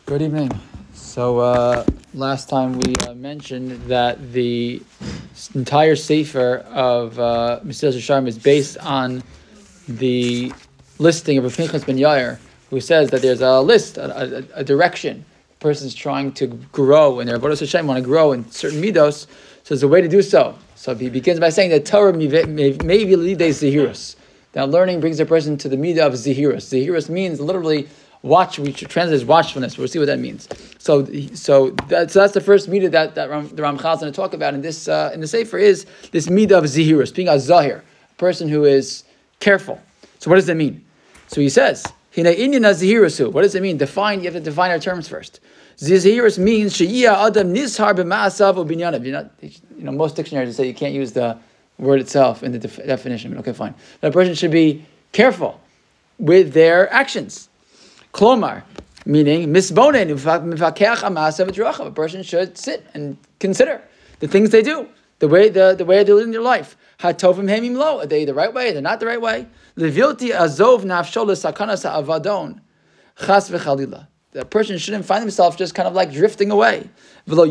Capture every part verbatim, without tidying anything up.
Good evening. So uh, last time we uh, mentioned that the entire sefer of uh, Mesilas Yesharim is based on the listing of Rav Pinchas ben Yair, who says that there's a list, a, a, a direction. A person's trying to grow, and their Avodas Hashem want to grow in certain midos. So there's a way to do so. So he begins by saying that Torah may be lidei zehirus. That learning brings a person to the midah of zehirus. Zehirus means literally watch. We should translate as watchfulness. We'll see what that means. So, so that's, so that's the first midah that, that Ram, the Ramchal is going to talk about in this uh, in the sefer is this midah of zehirus, being a zahir, a person who is careful. So what does that mean? So he says, "Hina inyan zehirus." What does it mean? Define. You have to define our terms first. Zehirus means she'iyah adam nizhar b'ma'asav u'binyanav. You know, you know, most dictionaries say you can't use the word itself in the def- definition. Okay, fine. But a person should be careful with their actions. Klomar, meaning misbonen mivakeach ha'ma'asav v'drachav. A person should sit and consider the things they do, the way the, the way they're living their life. Hatovim hemim lo. Are they the right way? Are they not the right way? Levilti azov nafsho l'sakanas ha'avadon chas v'chalila. The person shouldn't find himself just kind of like drifting away. Because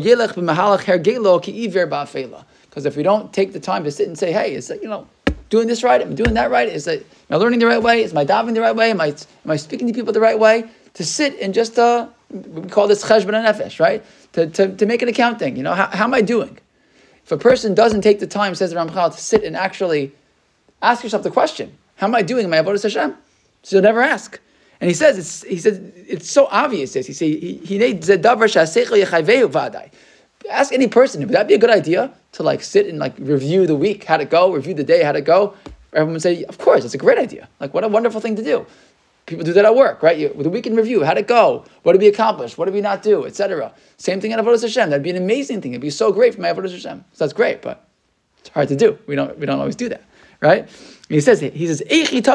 if we don't take the time to sit and say, hey, is that, you know, doing this right? Am I doing that right? Is that, am I learning the right way? Is my davening the right way? Am I, am I speaking to people the right way? To sit and just, uh, we call this cheshbon nefesh, right? To, to, to make an accounting. You know, how, how am I doing? If a person doesn't take the time, says the Ramchal, to sit and actually ask yourself the question, how am I doing in my avodas Hashem? So you'll never ask. And he says it's he says it's so obvious. This he says he needs a davar shaseichel yechayveu vaday. Ask any person, would that be a good idea to like sit and like review the week, how'd it go, review the day, how'd it go? Everyone would say, of course, it's a great idea. Like what a wonderful thing to do. People do that at work, right? You, with a weekend review, how'd it go? What did we accomplish? What did we not do, et cetera. Same thing at Avodas Hashem. That'd be an amazing thing. It'd be so great for my Avodas Hashem. So that's great, but it's hard to do. We don't we don't always do that, right? And he says, he says, how can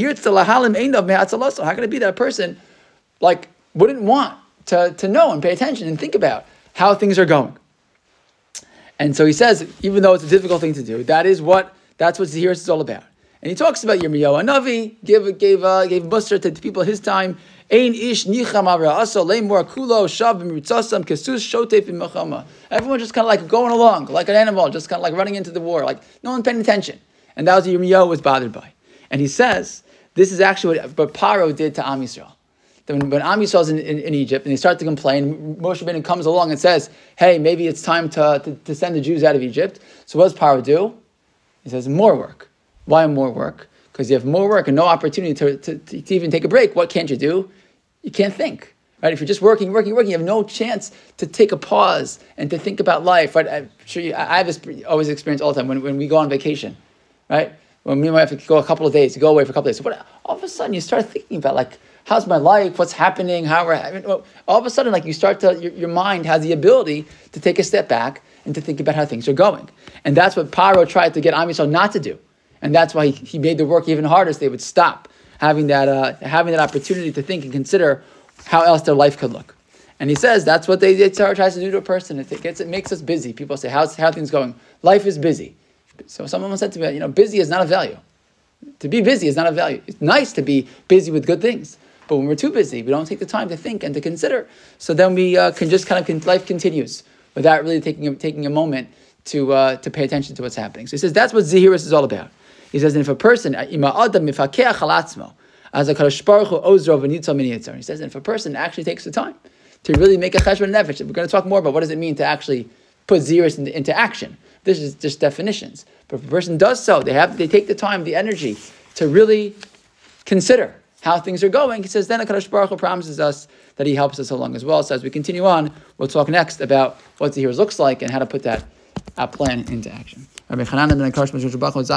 it be that a person like wouldn't want to, to know and pay attention and think about how things are going? And so he says, even though it's a difficult thing to do, that is what that's what Zehirus is all about. And he talks about Yirmiyahu Hanavi, gave gave uh, gave muster to the people of his time. Ein ish nicham avra'asa leimor kulo shav b'mirutzasam kesus shotef b'machama. Everyone just kind of like going along, like an animal, just kind of like running into the war, like no one paying attention. And that was what Yirmiyahu was bothered by. And he says, this is actually what, what Paro did to Am Yisrael. When, when Am Yisrael is in, in, in Egypt and they start to complain, Moshe Rabbeinu comes along and says, hey, maybe it's time to, to, to send the Jews out of Egypt. So what does Paro do? He says, more work. Why more work? Because you have more work and no opportunity to, to, to, to even take a break. What can't you do? You can't think. Right? If you're just working, working, working, you have no chance to take a pause and to think about life. Right? I'm sure you, I have this always experienced all the time when, when we go on vacation. Right? When me and my wife go a couple of days, you go away for a couple of days. So what, all of a sudden you start thinking about like, how's my life? What's happening? How we're I mean, all of a sudden, like you start to your, your mind has the ability to take a step back and to think about how things are going. And that's what Paro tried to get Am Yisrael not to do. And that's why he, he made the work even harder. So they would stop having that uh, having that opportunity to think and consider how else their life could look. And he says that's what they it tries to do to a person. It gets it makes us busy. People say, how's how are things going? Life is busy. So someone said to me, you know, busy is not a value. To be busy is not a value. It's nice to be busy with good things. But when we're too busy, we don't take the time to think and to consider. So then we uh, can just kind of, life continues without really taking a, taking a moment to uh, to pay attention to what's happening. So he says that's what Zehirus is all about. He says, and if a person, he says, and if a person actually takes the time to really make a cheshbon nefesh, we're going to talk more about what does it mean to actually put Zehirus into, into action. This is just definitions. But if a person does so, they have they take the time, the energy to really consider how things are going. He says, then HaKadosh Baruch Hu promises us that he helps us along as well. So as we continue on, we'll talk next about what Zehirus looks like and how to put that uh, plan into action.